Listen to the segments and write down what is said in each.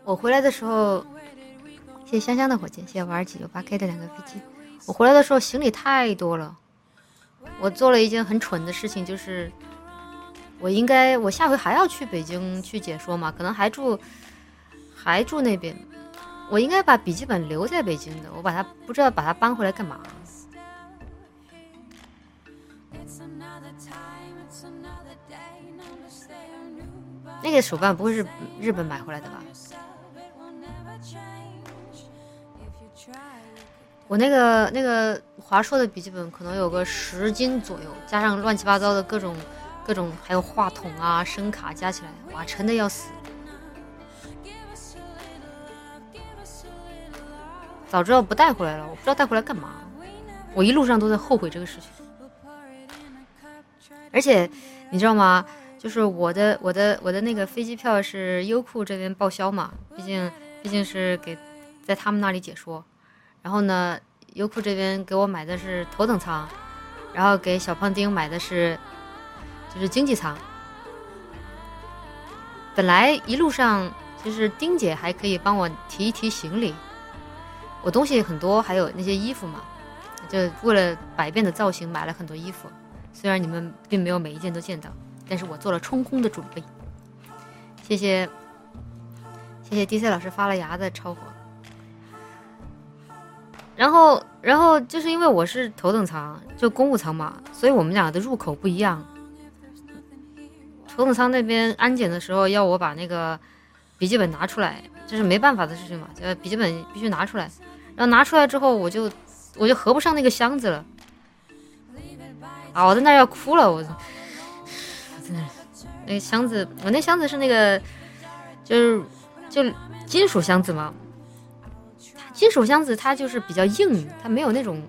我回来的时候，谢谢香香的火箭，谢谢玩998K 的2个飞机。我回来的时候行李太多了，我做了一件很蠢的事情，就是我下回还要去北京去解说嘛，可能还住那边，我应该把笔记本留在北京的，我不知道把它搬回来干嘛。那个手办不会是日本买回来的吧？我那个华硕的笔记本可能有个10斤左右，加上乱七八糟的各种，还有话筒啊、声卡加起来，哇，沉的要死。早知道不带回来了，我不知道带回来干嘛。我一路上都在后悔这个事情。而且你知道吗？就是我的那个飞机票是优酷这边报销嘛，毕竟是在他们那里解说。然后呢，优酷这边给我买的是头等舱，然后给小胖丁买的是就是经济舱。本来一路上就是丁姐还可以帮我提一提行李，我东西很多，还有那些衣服嘛，就为了百变的造型买了很多衣服。虽然你们并没有每一件都见到，但是我做了冲锋的准备。谢谢 DC 老师发了芽的超火。然后就是因为我是头等舱，就公务舱嘛，所以我们俩的入口不一样。头等舱那边安检的时候要我把那个笔记本拿出来，这是没办法的事情嘛，就笔记本必须拿出来。然后拿出来之后，我就合不上那个箱子了。啊，我在那要哭了，我真的那个箱子，我那箱子是那个就金属箱子嘛。金属箱子它就是比较硬，它没有那种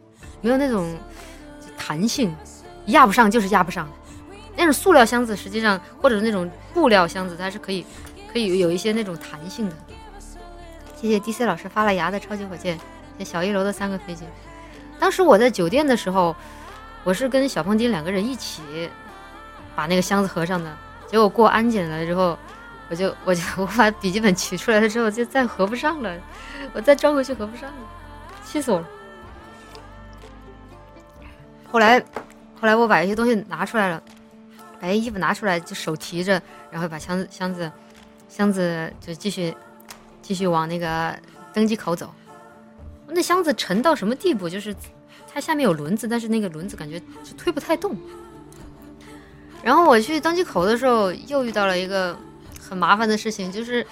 弹性，压不上就是压不上。那种塑料箱子实际上或者是那种布料箱子，它是可以有一些那种弹性的。谢谢 DC 老师发了芽的超级火箭，谢谢小一楼的3个飞机。当时我在酒店的时候，我是跟小胖丁2个人一起把那个箱子合上的，结果过安检了之后，我把笔记本取出来了之后就再合不上了，我再装回去合不上了，气死我了。后来我把一些东西拿出来了，把衣服拿出来就手提着，然后把箱子就继续往那个登机口走。那箱子沉到什么地步，就是它下面有轮子，但是那个轮子感觉就推不太动。然后我去登机口的时候又遇到了一个很麻烦的事情，就是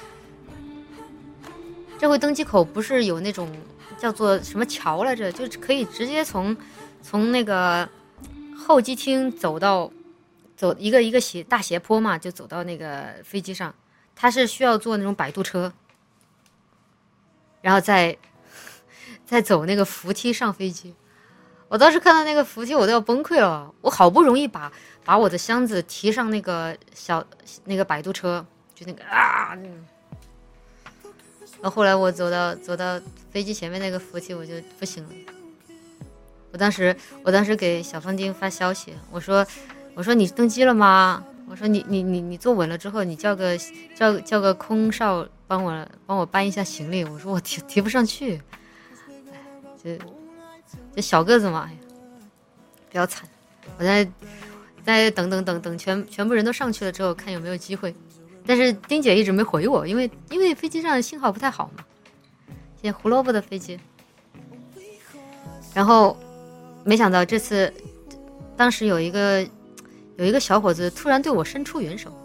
这回登机口不是有那种叫做什么桥来着，就是可以直接从那个候机厅走一个大斜坡嘛，就走到那个飞机上。它是需要坐那种摆渡车，然后再走那个扶梯上飞机。我当时看到那个扶梯我都要崩溃了，我好不容易把我的箱子提上那个那个摆渡车，就那个啊，然后后来我走到飞机前面那个扶梯我就不行了。我当时给小胖丁发消息，我说你登机了吗？我说你坐稳了之后，你叫个空少帮我搬一下行李。我说我提不上去，这小个子嘛，比较惨。我再等全部人都上去了之后，看有没有机会。但是丁姐一直没回我，因为飞机上信号不太好嘛。谢谢胡萝卜的飞机。然后没想到这次，当时有一个小伙子突然对我伸出援手，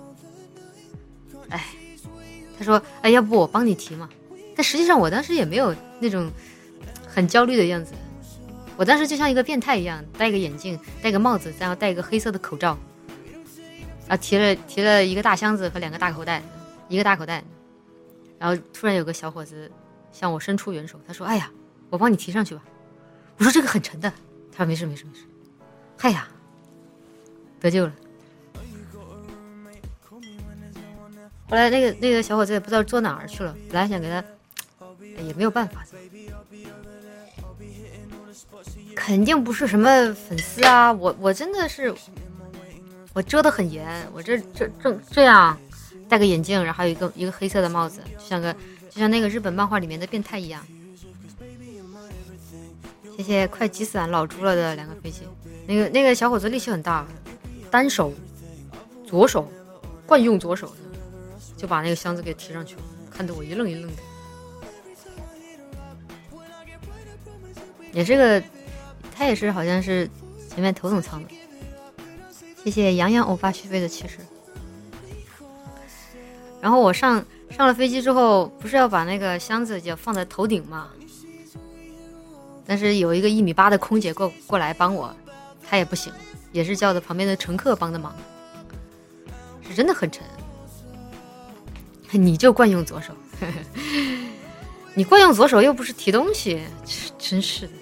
他说要不我帮你提嘛。但实际上我当时也没有那种很焦虑的样子，我当时就像一个变态一样，戴个眼镜，戴个帽子，然后戴一个黑色的口罩，提了一个大箱子和2个大口袋，一个大口袋。然后突然有个小伙子向我伸出援手，他说我帮你提上去吧。我说这个很沉的，他说没事。嗨呀，得救了。后来那个小伙子也不知道坐哪儿去了，本来想给他，也没有办法，肯定不是什么粉丝啊，我真的是我遮得很严，我这样戴个眼镜，然后还有一个黑色的帽子，就像那个日本漫画里面的变态一样。谢谢快急死俺老猪了的2个飞机。那个小伙子力气很大，单手左手惯用左手就把那个箱子给提上去了，看得我一愣一愣的。他也是好像是前面头等舱的。谢谢洋洋欧巴续费的70。然后我上了飞机之后，不是要把那个箱子就放在头顶嘛？但是有一个1.8米的空姐过来帮我，她也不行，也是叫的旁边的乘客帮的忙，是真的很沉。你就惯用左手，你惯用左手又不是提东西，真是的。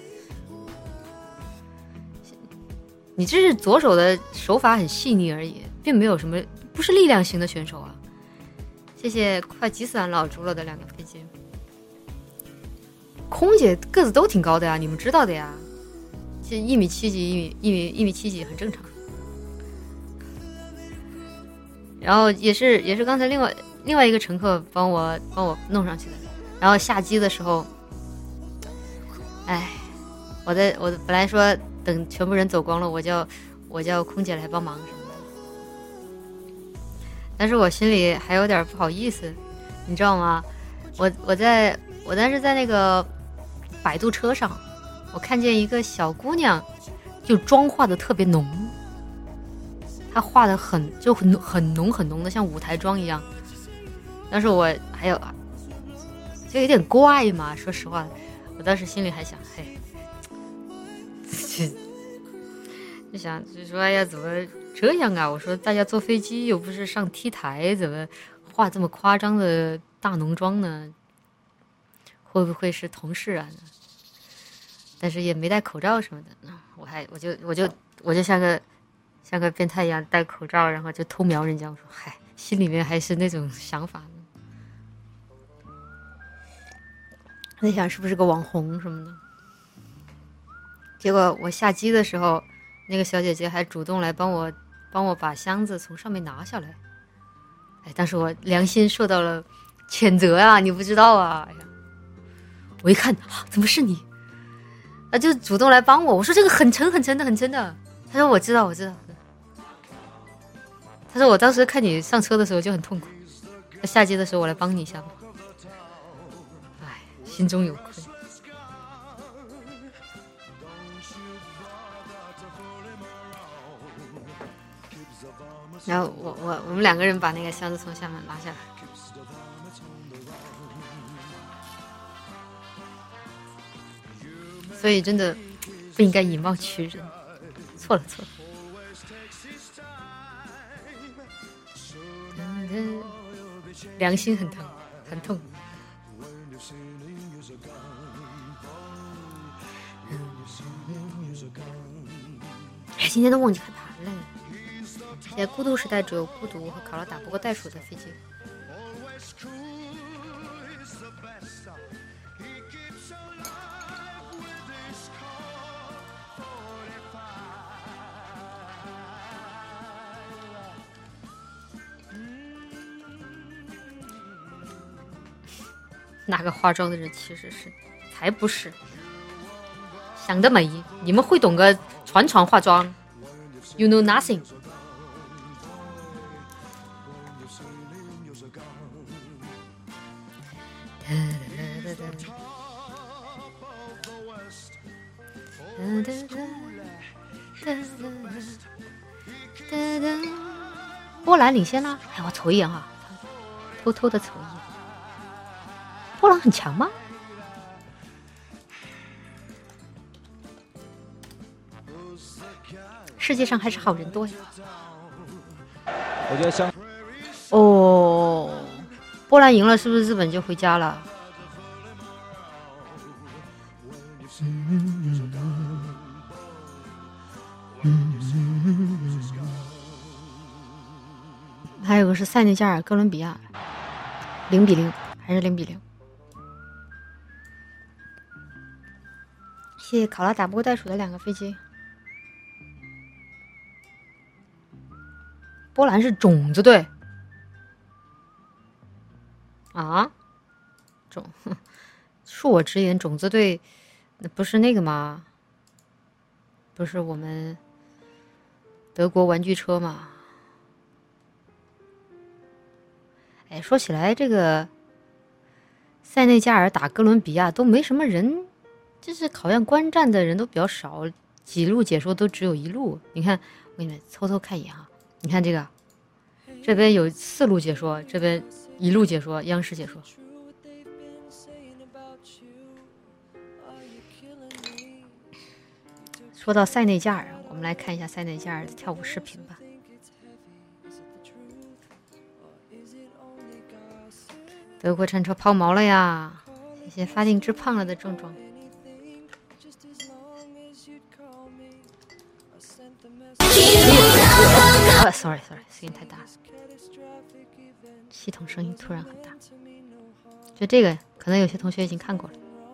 你这是左手的手法很细腻而已，并没有什么，不是力量型的选手啊。谢谢快急死俺老猪了的2个飞机。空姐个子都挺高的呀，你们知道的呀。其实1.7米几、1.7米几很正常。然后也是刚才另外一个乘客帮我弄上去的。然后下机的时候，我本来说等全部人走光了，我叫空姐来帮忙什么的，但是我心里还有点不好意思，你知道吗？我当时在那个摆渡车上，我看见一个小姑娘，就妆化的特别浓，她画的很浓很浓的，像舞台妆一样。但是我还有就有点怪嘛，说实话，我当时心里还想，嘿，就想就说哎呀，怎么这样啊？我说大家坐飞机又不是上 T 台，怎么化这么夸张的大浓妆呢？会不会是同事啊？但是也没戴口罩什么的，我就像个变态一样戴口罩，然后就偷瞄人家。我说嗨，心里面还是那种想法呢。在想是不是个网红什么的。结果我下机的时候，那个小姐姐还主动来帮我把箱子从上面拿下来。但是我良心受到了谴责啊！你不知道啊！我一看，怎么是你？他就主动来帮我。我说这个很沉的。他说我知道。他说我当时看你上车的时候就很痛苦，下机的时候我来帮你一下吧。心中有愧。然后我们2个人把那个箱子从下面拉下来。所以真的不应该以貌取人，错了。良心很疼，很痛。今天都忘记开盘了。现在孤独时代只有孤独和考了打不过袋鼠的飞机。哪个化妆的人其实是才不是，想得美！你们会懂个船化妆 ，You know nothing。波兰领先啦！我瞅一眼哈，偷偷的瞅一眼。波兰很强吗？世界上还是好人多呀。 我觉得波兰赢了，是不是日本就回家了？还有个是塞内加尔、哥伦比亚，0-0，还是0-0。谢谢考拉打不过袋鼠的2个飞机。波兰是种子队， 啊，恕我直言，种子队那不是那个吗？不是我们德国玩具车吗？哎，说起来，这个塞内加尔打哥伦比亚都没什么人，就是好像观战的人都比较少，几路解说都只有一路。你看，我给你们偷偷看一眼哈，你看这个，这边有4路解说，这边1路解说，央视解说。说到塞内加尔，我们来看一下塞内加尔的跳舞视频吧。德国战车抛锚了呀！一些发定制胖了的症状。sorry， 声音太大了，系统声音突然很大。就这个，可能有些同学已经看过了。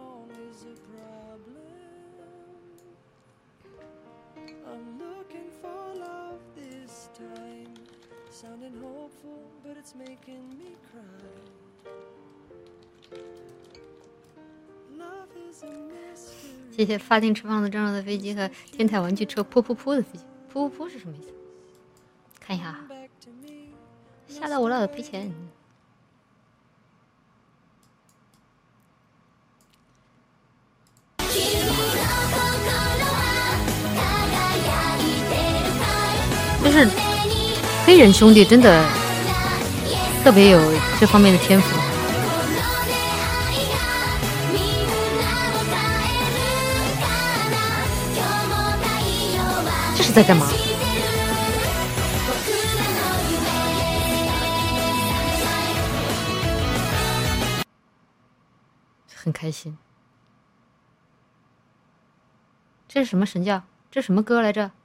谢谢发定吃胖的症状的飞机和天台玩具车噗噗噗的飞机。噗噗噗是什么意思？看一下哈，吓到我了，赔钱。就是黑人兄弟真的特别有这方面的天赋。这是在干嘛？很开心。这是什么神教？这什么歌来着？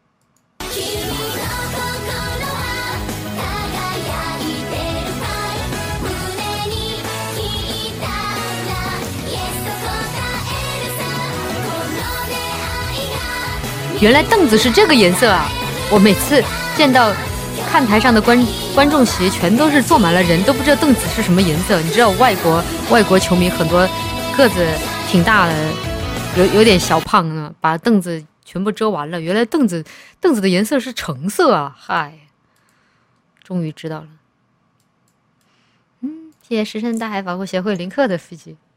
原来凳子是这个颜色啊！我每次见到看台上的观众席全都是坐满了人，都不知道凳子是什么颜色。你知道外国球迷很多个子挺大的，有点小胖呢，把凳子全部遮完了。原来凳子的颜色是橙色啊！嗨，终于知道了。谢谢石沉大海保护协会林克的飞机。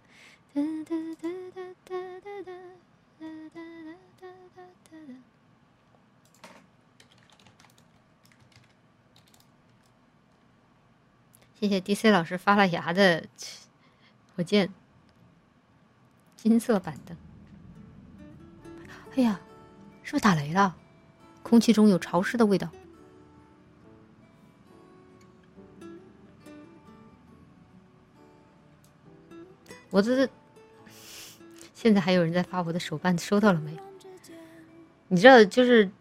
谢谢 DC 老师发了芽的火箭，金色版的。哎呀，是不是打雷了？空气中有潮湿的味道。我这现在还有人在发我的手办，收到了没有？你知道，就是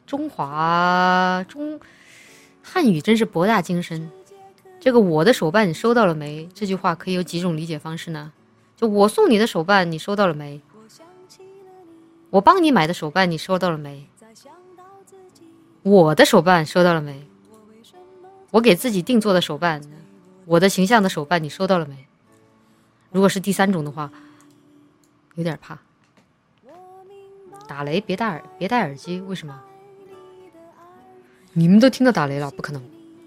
汉语真是博大精深。这个我的手办你收到了没？这句话可以有几种理解方式呢？就我送你的手办你收到了没？我帮你买的手办你收到了没？我的手办收到了没？我给自己定做的手办，我的形象的手办你收到了没？如果是第3种的话，有点怕。打雷别戴耳机，为什么？你们都听到打雷了？不可能。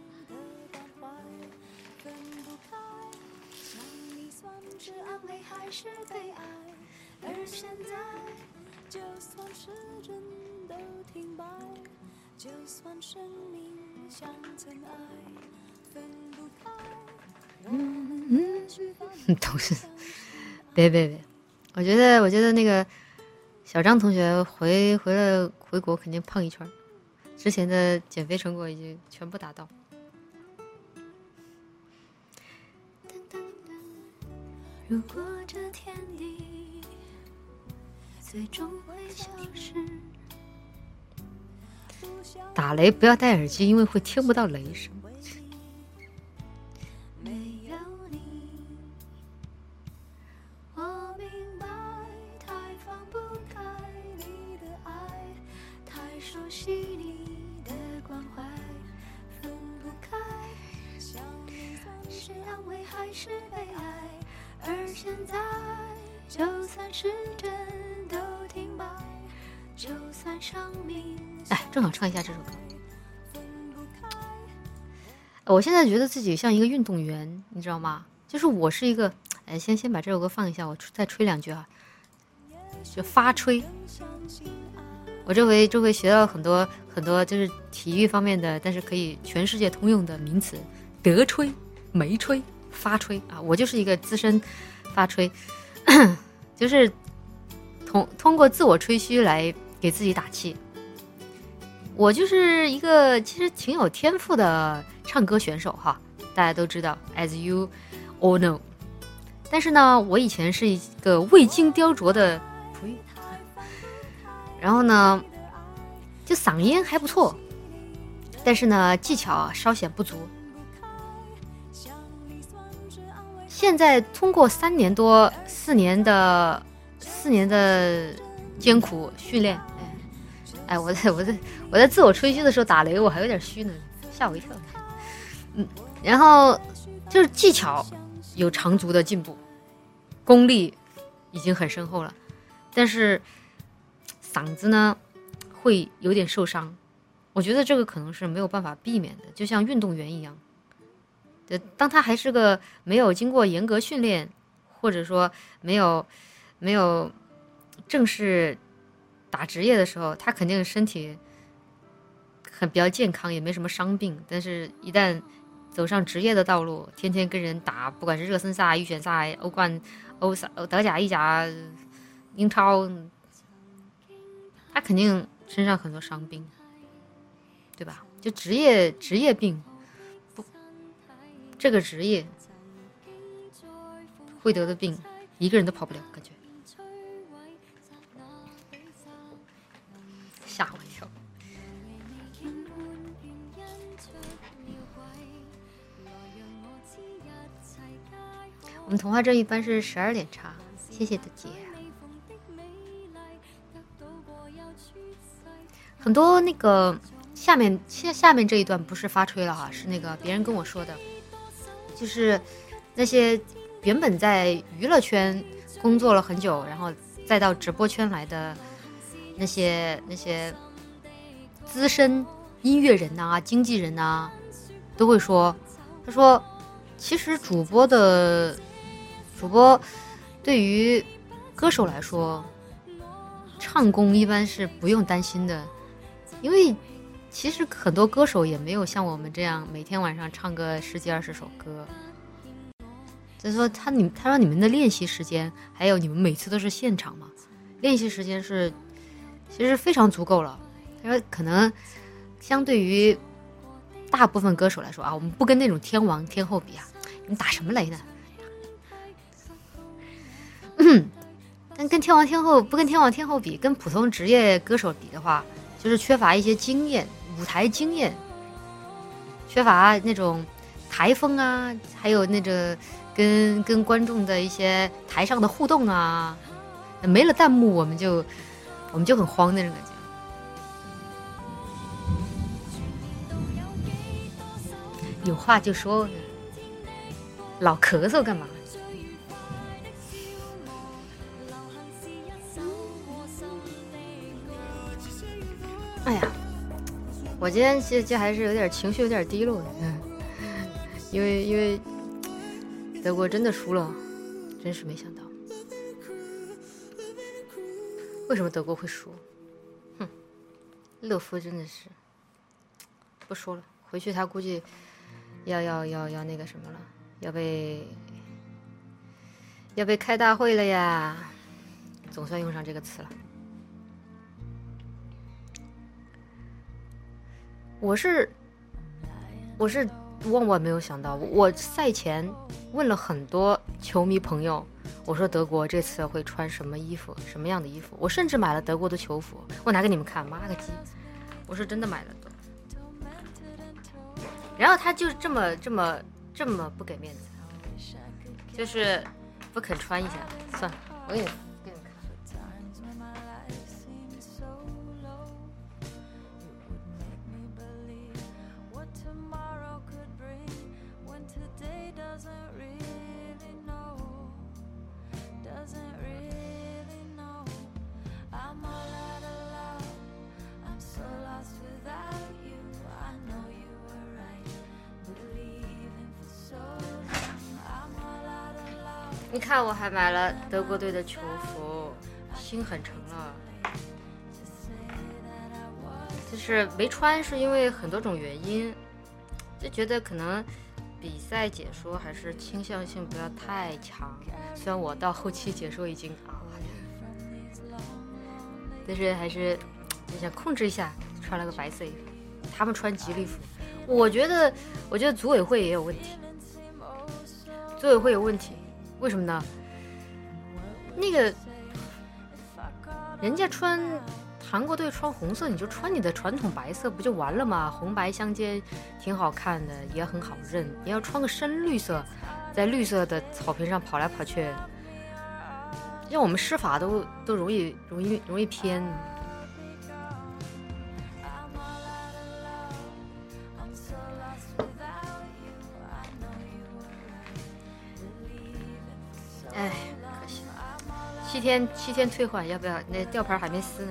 都是别，我觉得那个小张同学回国肯定胖一圈，之前的减肥成果已经全部达到。如果这天地最终会消失，打雷不要戴耳机，因为会听不到雷声。 现在，就算时针都停摆，就算生命。哎，正好唱一下这首歌。我现在觉得自己像一个运动员，你知道吗？就是我是一个，先把这首歌放一下，我再吹两句啊，就发吹。我这回学到很多就是体育方面的，但是可以全世界通用的名词：德吹、没吹、发吹啊。我就是一个资深发吹，就是通过自我吹嘘来给自己打气。我就是一个其实挺有天赋的唱歌选手哈，大家都知道 ，as you all know。但是呢，我以前是一个未经雕琢的，然后呢，就嗓音还不错，但是呢，技巧稍显不足。现在通过4年的艰苦训练。我在自我吹嘘的时候打雷，我还有点虚呢，吓我一跳。然后就是技巧有长足的进步，功力已经很深厚了，但是嗓子呢会有点受伤。我觉得这个可能是没有办法避免的，就像运动员一样，当他还是个没有经过严格训练，或者说没有正式打职业的时候，他肯定身体比较健康，也没什么伤病。但是一旦走上职业的道路，天天跟人打，不管是热身赛、预选赛、欧冠、德甲、意甲、英超，他肯定身上很多伤病，对吧？就职业病，不，这个职业会得的病，一个人都跑不了，感觉。吓我一跳。我们童话镇一般是12点插，谢谢的姐。很多那个下面这一段不是发吹了哈，是那个别人跟我说的，就是那些原本在娱乐圈工作了很久，然后再到直播圈来的那些资深音乐人呐、经纪人呐，都会说，他说其实主播对于歌手来说，唱功一般是不用担心的，因为其实很多歌手也没有像我们这样每天晚上唱个10几20首歌。就是说他说你们的练习时间，还有你们每次都是现场嘛，练习时间是其实非常足够了。他说可能相对于大部分歌手来说啊，我们不跟那种天王天后比啊，你打什么雷呢？但跟天王天后比，跟普通职业歌手比的话，就是缺乏一些经验，舞台经验，缺乏那种台风啊，还有那个跟观众的一些台上的互动啊，没了弹幕我们就很慌那种感觉。有话就说，老咳嗽干嘛？哎呀，我今天其实还是有点情绪有点低落的，因为德国真的输了，真是没想到。为什么德国会输？勒夫真的是不说了，回去他估计要那个什么了，要被开大会了呀，总算用上这个词了。我是万万没有想到，我赛前问了很多球迷朋友，我说德国这次会穿什么衣服，什么样的衣服，我甚至买了德国的球服，我拿给你们看，妈个鸡，我是真的买了的。然后他就这么不给面子，就是不肯穿一下，算了，我给你们看。 你看我还买了德国队的球服，心很沉了。就是没穿是因为很多种原因，就觉得可能比赛解说还是倾向性不要太强。虽然我到后期解说已经但是还是就想控制一下，穿了个白色衣服。他们穿吉利服，我觉得组委会也有问题。组委会有问题，为什么呢？那个人家穿韩国队穿红色，你就穿你的传统白色不就完了吗？红白相间挺好看的，也很好认。你要穿个深绿色，在绿色的草坪上跑来跑去，让我们施法都容易偏。哎，可惜7天退换，要不要？那吊牌还没撕呢。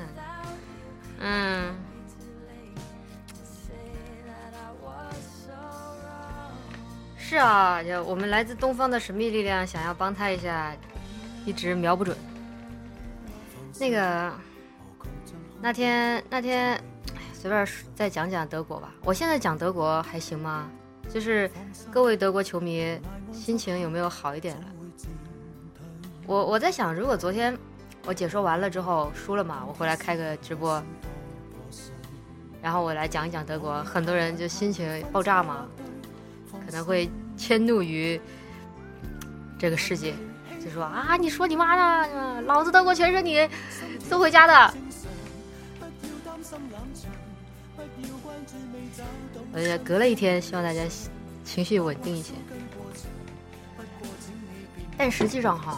是啊，我们来自东方的神秘力量想要帮他一下，一直瞄不准。那个那天，随便再讲讲德国吧。我现在讲德国还行吗？就是各位德国球迷心情有没有好一点了？我在想，如果昨天我解说完了之后输了嘛，我回来开个直播，然后我来讲一讲德国，很多人就心情爆炸嘛，可能会迁怒于这个世界，就说啊，你说你妈呢，老子德国全是你送回家的。我也隔了一天，希望大家情绪稳定一些。但实际上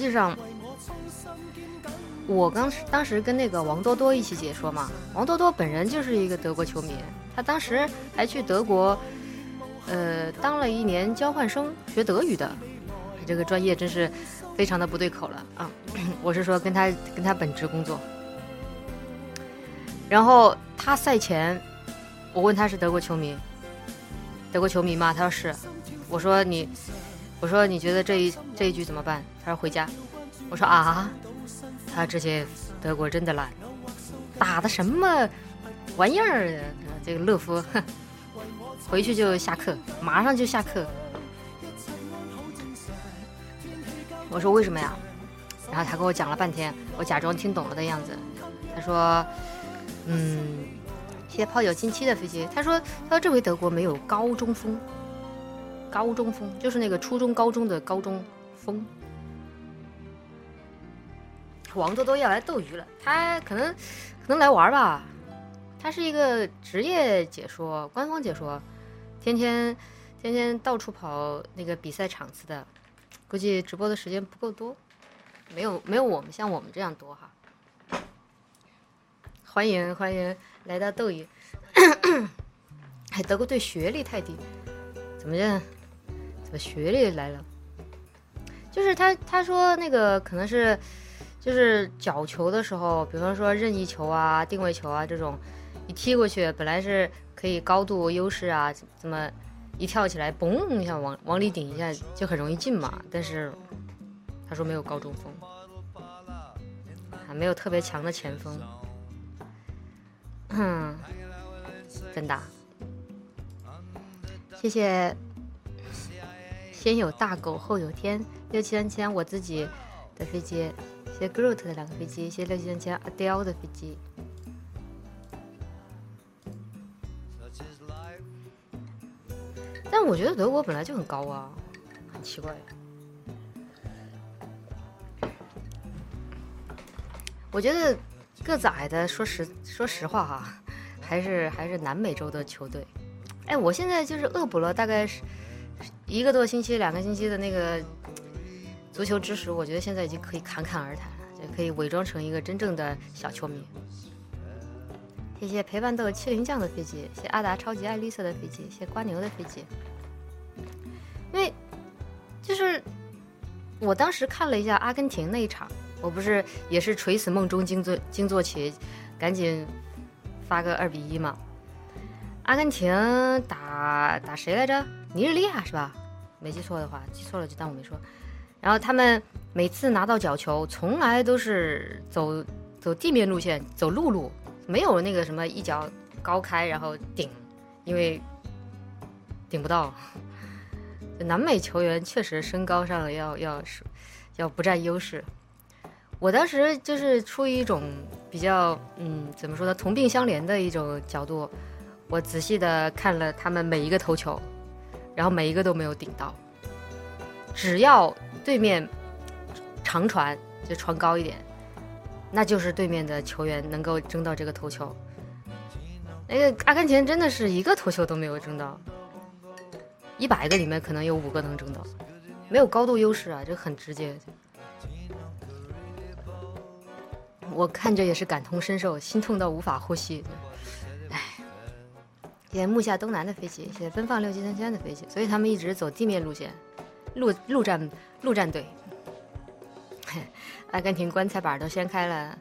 我当时跟那个王多多一起解说嘛，王多多本人就是一个德国球迷，他当时还去德国当了1年交换生，学德语的。这个专业真是非常的不对口了啊！我是说跟他本职工作。然后他赛前，我问他是德国球迷吗？他说是。我说你觉得这一局怎么办？他说回家。我说啊，他这些德国真的烂，打的什么玩意儿？这个勒夫，回去就下课，马上就下课。我说为什么呀？然后他跟我讲了半天，我假装听懂了的样子。他说，谢谢炮友近期的飞机。他说这回德国没有高中锋就是那个初中高中的高中锋。王多多要来斗鱼了，他可能来玩吧。他是一个职业解说，官方解说，天天到处跑那个比赛场次的，估计直播的时间不够多，没有我们像我们这样多哈。欢迎来到斗鱼。德国队学历太低，怎么学历来了？就是他说那个可能是就是角球的时候，比方说任意球啊、定位球啊这种，一踢过去本来是可以高度优势啊，怎么一跳起来嘣一下往里顶一下就很容易进嘛。但是他说没有高中锋，没有特别强的前锋。真的。谢谢。先有大狗后有天，673000我自己的飞机，谢谢 Groot 的2个飞机，谢谢673000Adele 的飞机。但我觉得德国本来就很高啊，很奇怪。我觉得个子矮的，说实话哈，还是南美洲的球队。哎，我现在就是恶补了大概是1个多星期、2个星期的那个足球知识，我觉得现在已经可以侃侃而谈了，就可以伪装成一个真正的小球迷。谢谢陪伴豆70酱的飞机，谢谢阿达超级爱绿色的飞机，谢谢瓜牛的飞机。因为就是我当时看了一下阿根廷那一场，我不是也是垂死梦中惊坐起，赶紧发个2-1嘛。阿根廷打谁来着？尼日利亚是吧？没记错的话，记错了就当我没说。 然后他们每次拿到角球，从来都是走地面路线，走路，没有那个什么一脚高开然后顶，因为顶不到。南美球员确实身高上要不占优势。我当时就是出于一种比较怎么说呢，同病相怜的一种角度，我仔细的看了他们每一个投球，然后每一个都没有顶到。只要对面长传就传高一点，那就是对面的球员能够争到这个头球。那个阿根廷真的是一个头球都没有争到，100个里面可能有5个能争到，没有高度优势啊，这很直接。我看着也是感同身受，心痛到无法呼吸。哎，谢谢木下东南的飞机，谢谢奔放673的飞机，所以他们一直走地面路线，陆战队。阿根廷棺材板都掀开了，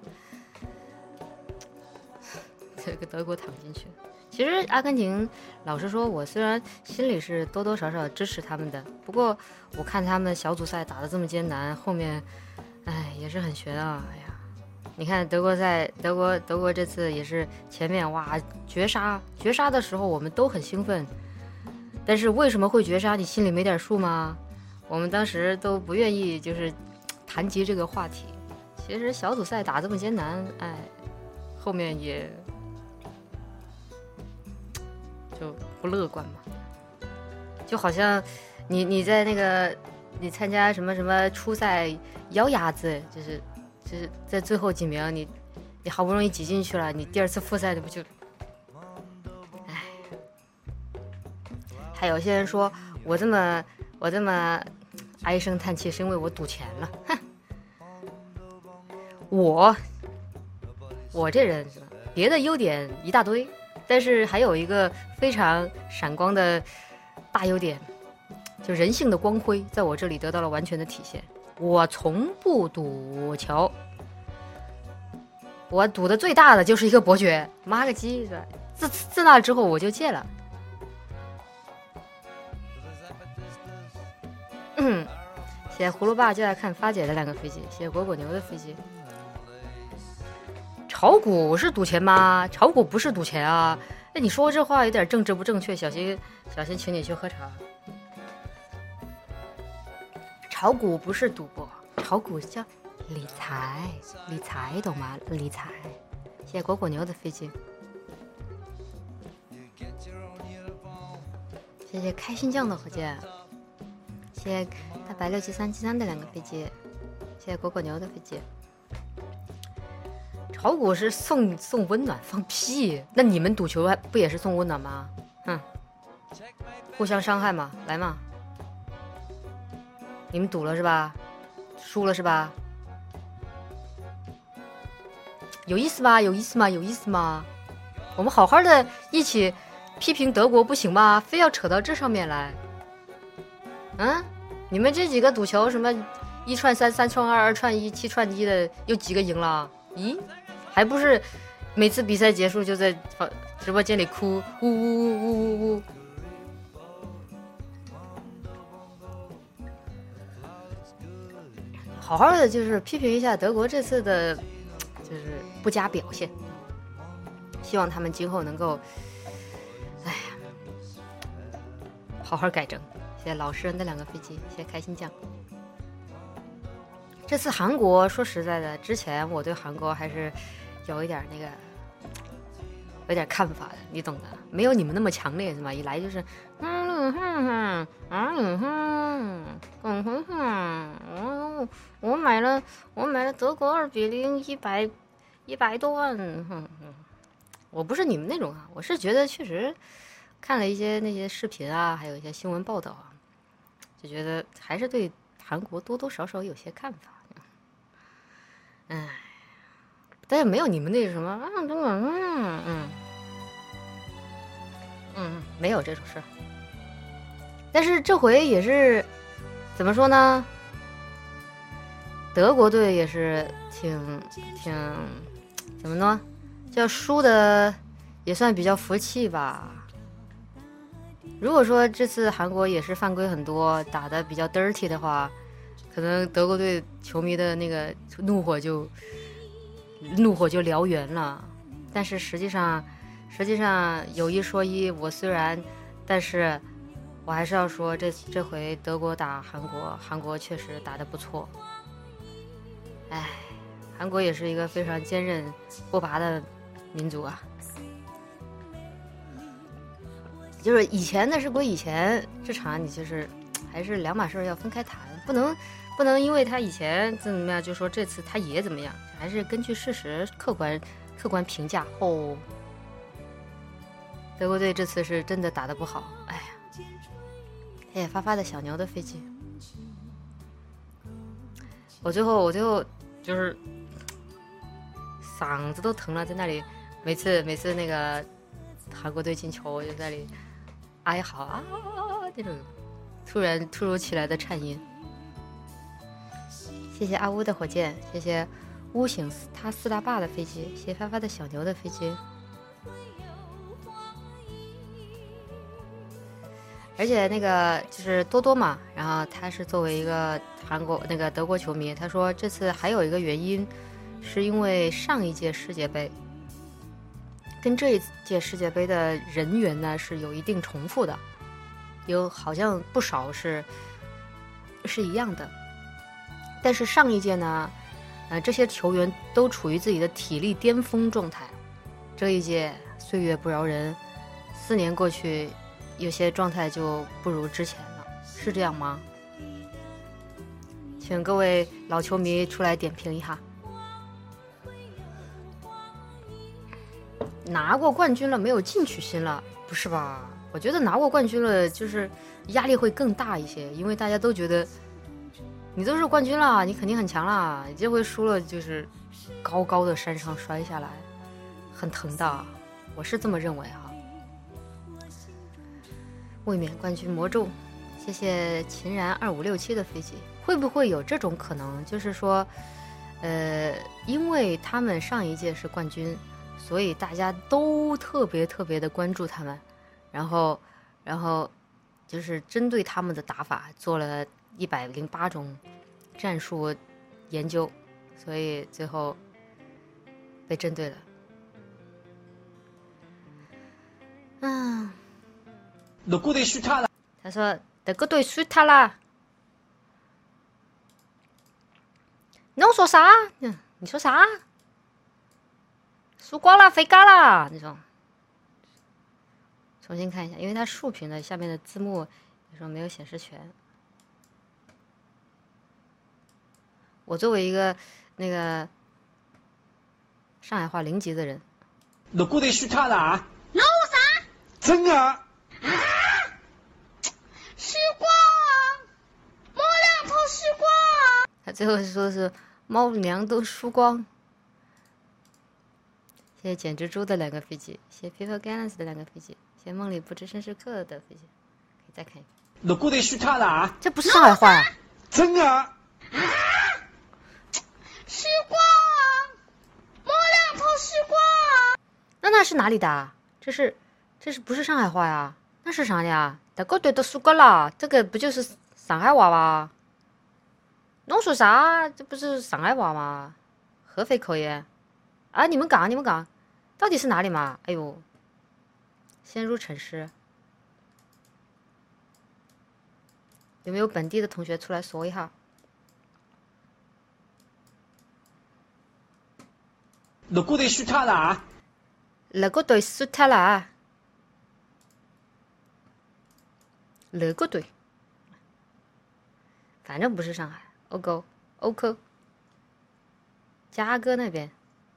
这个德国躺进去。其实阿根廷，老实说，我虽然心里是多多少少支持他们的，不过我看他们小组赛打得这么艰难，后面，也是很悬啊！哎呀，你看德国这次也是前面哇绝杀的时候，我们都很兴奋，但是为什么会绝杀？你心里没点数吗？我们当时都不愿意就是谈及这个话题。其实小组赛打这么艰难，后面也就不乐观嘛。就好像你在那个你参加什么初赛咬鸭子，就是在最后几名，你好不容易挤进去了，你第2次复赛的不就，还有些人说我这么唉声叹气是因为我赌钱了，哼。我这人是吧，别的优点一大堆，但是还有一个非常闪光的大优点，就人性的光辉在我这里得到了完全的体现。我从不赌球，我赌的最大的就是一个伯爵，妈个鸡是吧？自那之后我就戒了。谢谢葫芦爸就爱看发姐的2个飞机，谢谢果果牛的飞机。炒股是赌钱吗？炒股不是赌钱啊！你说这话有点政治不正确，小心请你去喝茶。炒股不是赌博，炒股叫理财懂吗？理财。谢谢果果牛的飞机，谢谢开心酱的火箭，谢谢大白67373的2个飞机，谢谢果果牛的飞机。炒股是送温暖，放屁！那你们赌球不也是送温暖吗？互相伤害嘛，来嘛！你们赌了是吧？输了是吧？有意思吗？有意思吗？我们好好的一起批评德国不行吗？非要扯到这上面来？你们这几个赌球什么1串3、3串2、2串1、7串1的，有几个赢了？咦？还不是每次比赛结束就在直播间里哭，呜呜呜呜呜呜。好好的就是批评一下德国这次的，就是不佳表现，希望他们今后能够，好好改正。谢谢老实人的2个飞机，谢谢开心酱。这次韩国说实在的，之前我对韩国还是有一点有点看法的，你懂的，没有你们那么强烈是吗？一来就是我买了德国2-0 100多万，我不是你们那种啊，我是觉得确实看了一些那些视频啊，还有一些新闻报道啊，就觉得还是对韩国多多少少有些看法。但是没有你们那什么没有这种事。但是这回也是怎么说呢？德国队也是挺怎么呢？叫输的也算比较服气吧。如果说这次韩国也是犯规很多，打得比较 dirty 的话， 可能德国队球迷的那个怒火就燎原了。但是实际上有一说一，但是我还是要说，这回德国打韩国确实打得不错。哎，韩国也是一个非常坚韧不拔的民族啊。就是以前那是归以前，这场你就是还是两码事，要分开谈，不能因为他以前怎么样就说这次他也怎么样，还是根据事实客观评价。哦，德国队这次是真的打得不好。哎呀，哎，发的小牛的飞机，我最后就是嗓子都疼了，在那里每次那个韩国队进球，我就在那里哀嚎啊，那种突如其来的颤音。谢谢阿乌的火箭，谢谢乌醒他四大坝的飞机，谢谢发的小牛的飞机。而且那个就是多多嘛，然后他是作为一个德国球迷，他说这次还有一个原因，是因为上一届世界杯跟这一届世界杯的人员呢是有一定重复的，有好像不少是一样的。但是上一届呢，这些球员都处于自己的体力巅峰状态。这一届岁月不饶人，4年过去，有些状态就不如之前了，是这样吗？请各位老球迷出来点评一下。拿过冠军了，没有进取心了，不是吧？我觉得拿过冠军了，就是压力会更大一些，因为大家都觉得你都是冠军了，你肯定很强了，你这回输了就是高高的山上摔下来，很疼的，我是这么认为哈。卫冕冠军魔咒，谢谢秦然2567的飞机。会不会有这种可能，就是说因为他们上一届是冠军，所以大家都特别的关注他们，然后就是针对他们的打法做了108种战术研究，所以最后被针对了。 德国队输他了。 他说德国队输他了。能说啥？你说啥？输光了，飞嘎了那种。重新看一下，因为它竖屏的下面的字幕有时候没有显示全。我作为一个那个上海话0级的人， 德国队输他了啊！ 能啥？ 真的？ 时光，猫两头时光。 他最后说的是猫粮都输光。谢谢简蜘蛛的2个飞机，谢谢 People Gallants 的2个飞机，谢谢梦里不知身是客的飞机，可以再看一遍。 德国队输他了啊！ 这不是上海话呀、 真的？ 时光，猫两头时光。 那是哪里的啊？这是不是上海话呀？那是啥呀？德国队都输光了，这个不就是上海话吗？侬说啥？这不是上海话吗？合肥口音啊！你们讲，到底是哪里嘛？哎呦，陷入沉思。有没有本地的同学出来说一下？ 德国队输他了啊！ 德国队输他了啊！德国队，反正不是上海，欧科，嘉哥那边，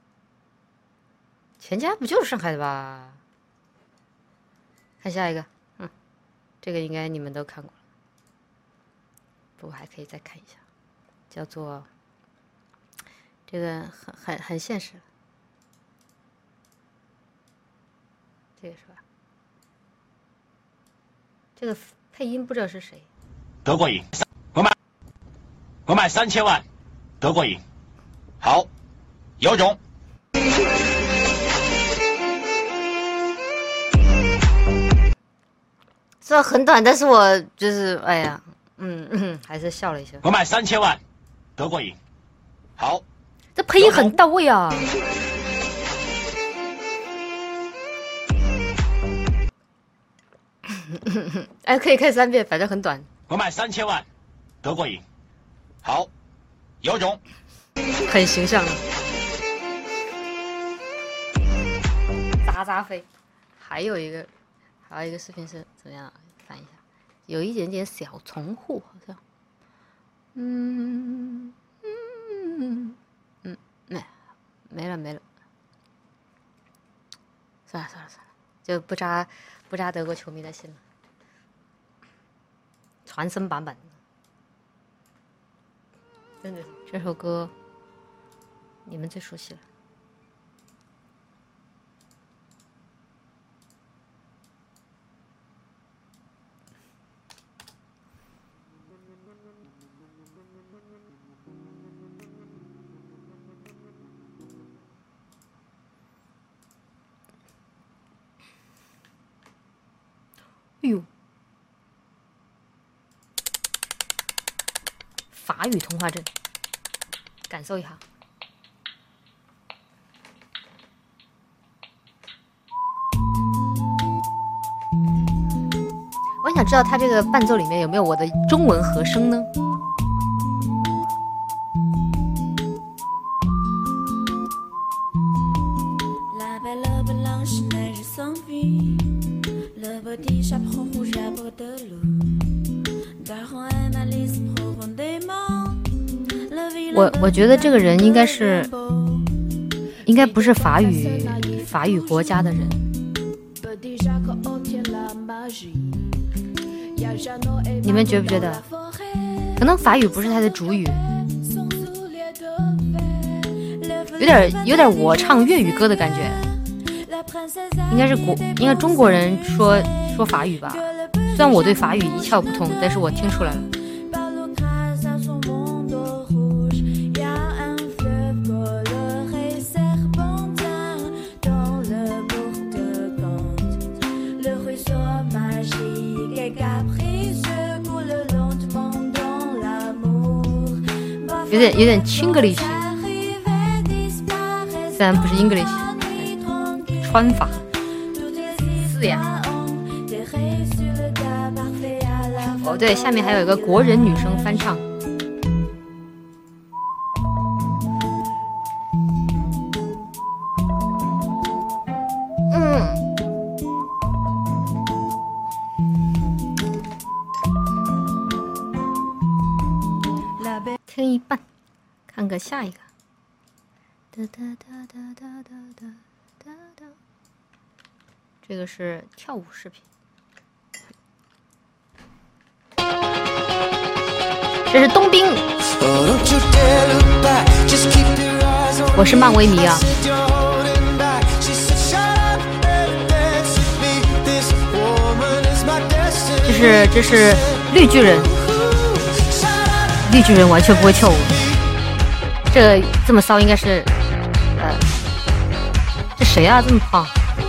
全家不就是上海的吧？看下一个，这个应该你们都看过了，不过还可以再看一下，叫做这个很现实，这个是吧？这个配音不知道是谁。 德国赢，我买3000万，德国赢。好，有种。 虽然很短，但是我就是哎呀， 还是笑了一下。 我买3000万，德国赢。好， 这配音很到位啊。哎，可以看3遍，反正很短。 我买3000万，德国赢。好，有种。 很形象。渣渣飞。还有一个视频是怎么样？看一下，有一点点小重复，好像。没了。算了，就不扎德国球迷的心了。传声版本，真的这首歌你们最熟悉了。哎呦，法语通话阵，感受一下。我想知道他这个伴奏里面有没有我的中文和声呢？我觉得这个人应该不是法语国家的人。你们觉不觉得？可能法语不是他的主语，有点我唱粤语歌的感觉。应该中国人说法语吧？虽然我对法语一窍不通，但是我听出来了。有点 Chinglish， 虽然不是 English， 穿法是呀。哦，对，下面还有一个国人女生翻唱。听一半，看个下一个。这个是跳舞视频。这是冬兵。我是漫威迷啊。这是绿巨人。绿巨人完全不会跳舞，这么骚应该是，这谁啊？这么胖？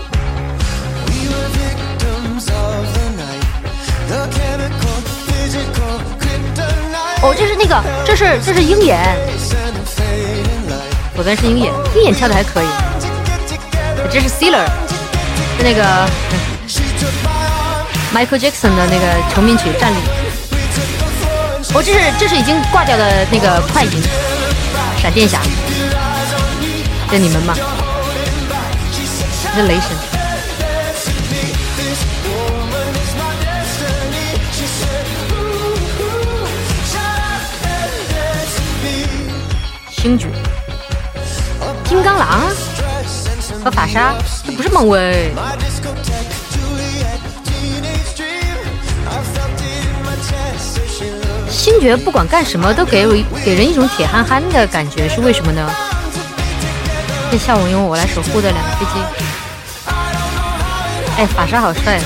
哦，这是那个，这是鹰眼，左边是鹰眼，鹰眼跳的还可以。这是 Sealer， 是那个Michael Jackson 的那个成名曲《站立》。哦，这是已经挂掉的那个快银，闪电侠，这你们吗？这是雷神。星爵，金刚狼和法莎，这不是漫威。星爵不管干什么都给人一种铁憨憨的感觉，是为什么呢？这下午因为我来守护的2个飞机。哎，法莎好帅！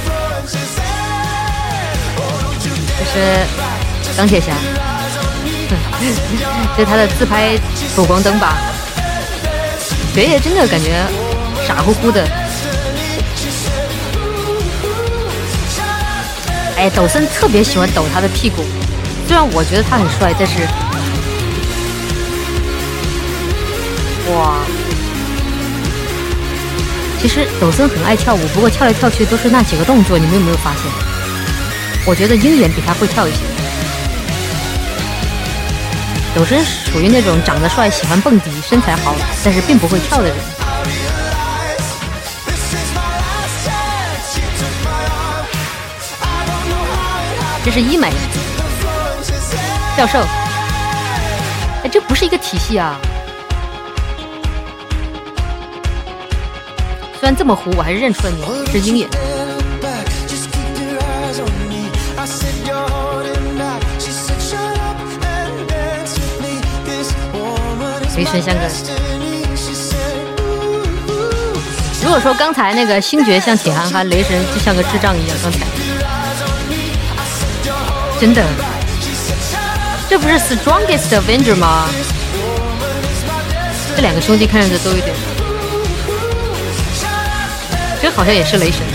这是钢铁侠，这是他的自拍补光灯吧？爵爷真的感觉傻乎乎的。 哎，抖森特别喜欢抖他的屁股，虽然我觉得他很帅，但是，哇，其实抖森很爱跳舞，不过跳来跳去都是那几个动作，你们有没有发现？我觉得鹰眼比他会跳一些。抖森属于那种长得帅、喜欢蹦迪、身材好，但是并不会跳的人。这是医美教授，哎，这不是一个体系啊！虽然这么糊，我还是认出了你是鹰眼。雷神像个，如果说刚才那个星爵像铁憨憨，雷神就像个智障一样，刚才。真的，这不是 Strongest Avenger 吗？这两个兄弟看上去都有点，这好像也是雷神。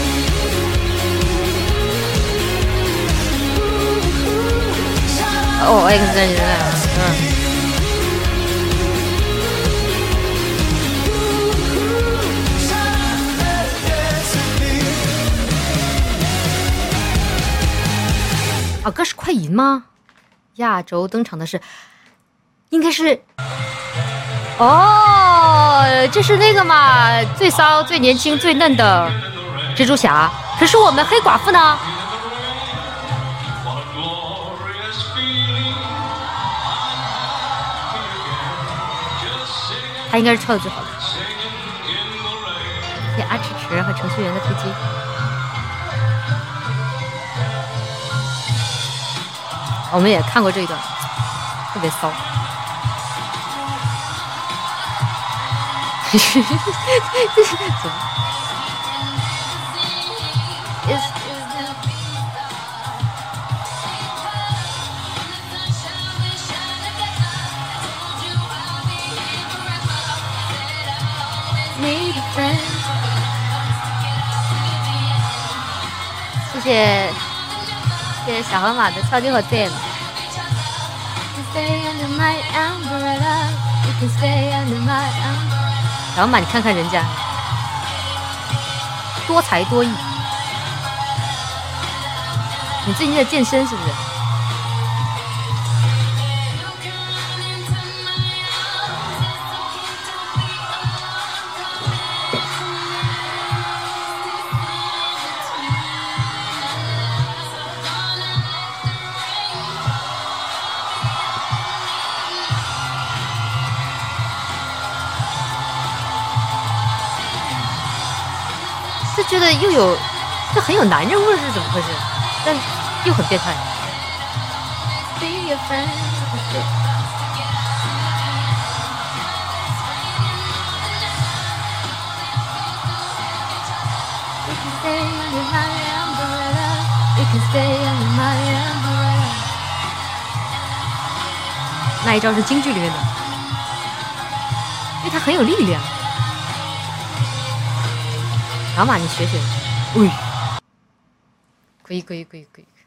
哦 ，X 战警啊，哥是快银吗？亚洲登场的是，应该是，哦，这是那个嘛，最骚、最年轻、最嫩的蜘蛛侠。可是我们黑寡妇呢？他应该是跳的最好的。给阿迟迟和程序员的飞机。我们也看过这一段，特别骚。谢谢小河马的超级火箭。小河马，你看看人家多才多艺，你最近在健身是不是？就觉得又有，就很有男人味是怎么回事？但又很变态。那一招是京剧里面的，因为他很有力量。老马，你学学，喂，可以。